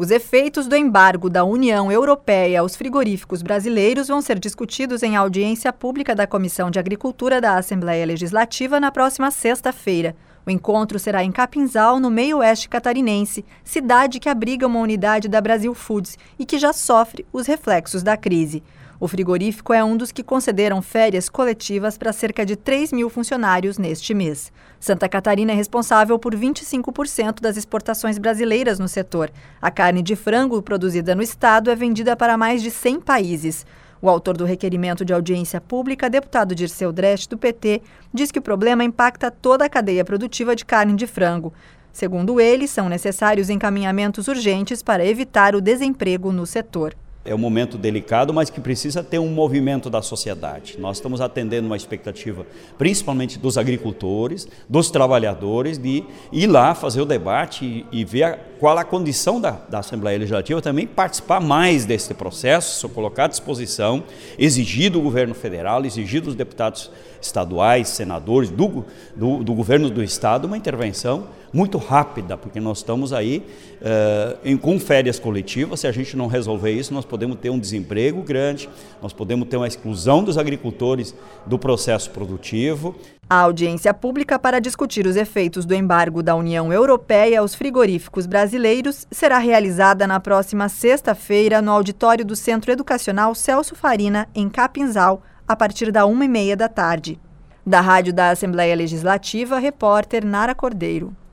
Os efeitos do embargo da União Europeia aos frigoríficos brasileiros vão ser discutidos em audiência pública da Comissão de Agricultura da Assembleia Legislativa na próxima sexta-feira. O encontro será em Capinzal, no meio-oeste catarinense, cidade que abriga uma unidade da Brasil Foods e que já sofre os reflexos da crise. O frigorífico é um dos que concederam férias coletivas para cerca de 3 mil funcionários neste mês. Santa Catarina é responsável por 25% das exportações brasileiras no setor. A carne de frango produzida no estado é vendida para mais de 100 países. O autor do requerimento de audiência pública, deputado Dirceu Dresch, do PT, diz que o problema impacta toda a cadeia produtiva de carne de frango. Segundo ele, são necessários encaminhamentos urgentes para evitar o desemprego no setor. É um momento delicado, mas que precisa ter um movimento da sociedade. Nós estamos atendendo uma expectativa, principalmente dos agricultores, dos trabalhadores, de ir lá fazer o debate e ver qual a condição da Assembleia Legislativa, também participar mais desse processo, colocar à disposição, exigir do governo federal, exigir dos deputados estaduais, senadores, do governo do estado, uma intervenção muito rápida, porque nós estamos aí com férias coletivas. Se a gente não resolver isso, nós podemos ter um desemprego grande, nós podemos ter uma exclusão dos agricultores do processo produtivo. A audiência pública para discutir os efeitos do embargo da União Europeia aos frigoríficos brasileiros será realizada na próxima sexta-feira no auditório do Centro Educacional Celso Farina, em Capinzal, a partir da 1h30 da tarde. Da Rádio da Assembleia Legislativa, repórter Nara Cordeiro.